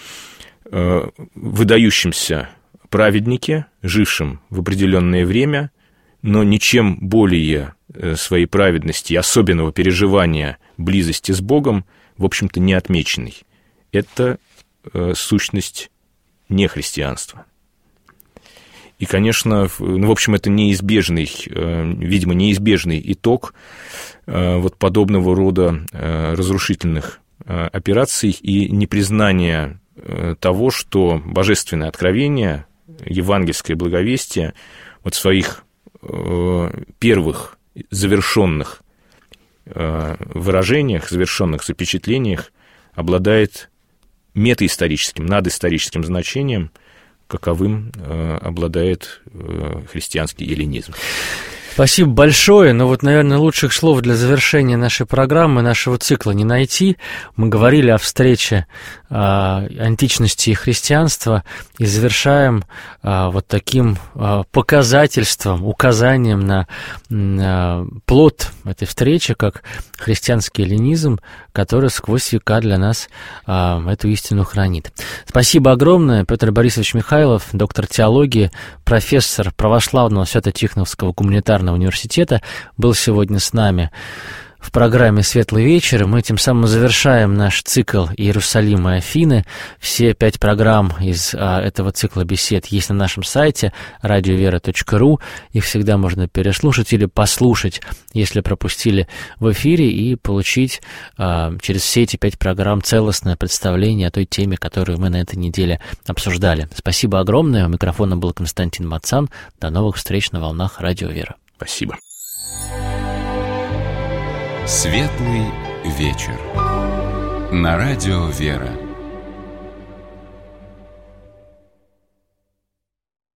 выдающемся праведнике, жившем в определенное время, но ничем более своей праведности и особенного переживания близости с Богом, в общем-то, не отмеченный. Это сущность нехристианства. И, конечно, ну, в общем, это неизбежный, видимо, неизбежный итог вот подобного рода разрушительных операций и непризнание того, что божественное откровение, евангельское благовестие вот в своих первых завершенных выражениях, завершенных запечатлениях обладает метаисторическим, надисторическим значением, каковым э, обладает э, христианский эллинизм. Спасибо большое. Но вот, наверное, лучших слов для завершения нашей программы, нашего цикла не найти. Мы говорили о встрече э, античности и христианства и завершаем э, вот таким э, показательством, указанием на э, плод этой встречи, как христианский эллинизм, который сквозь века для нас э, эту истину хранит. Спасибо огромное. Петр Борисович Михайлов, доктор теологии, профессор православного Свято-Тихоновского гуманитарного университета, был сегодня с нами. в программе «Светлый вечер». Мы тем самым завершаем наш цикл «Иерусалим и Афины». Все пять программ из а, этого цикла бесед есть на нашем сайте радиовера точка ру. Их всегда можно переслушать или послушать, если пропустили в эфире, и получить а, через все эти пять программ целостное представление о той теме, которую мы на этой неделе обсуждали. Спасибо огромное. У микрофона был Константин Мацан. До новых встреч на волнах Радио Вера. Спасибо. Светлый вечер. На радио Вера.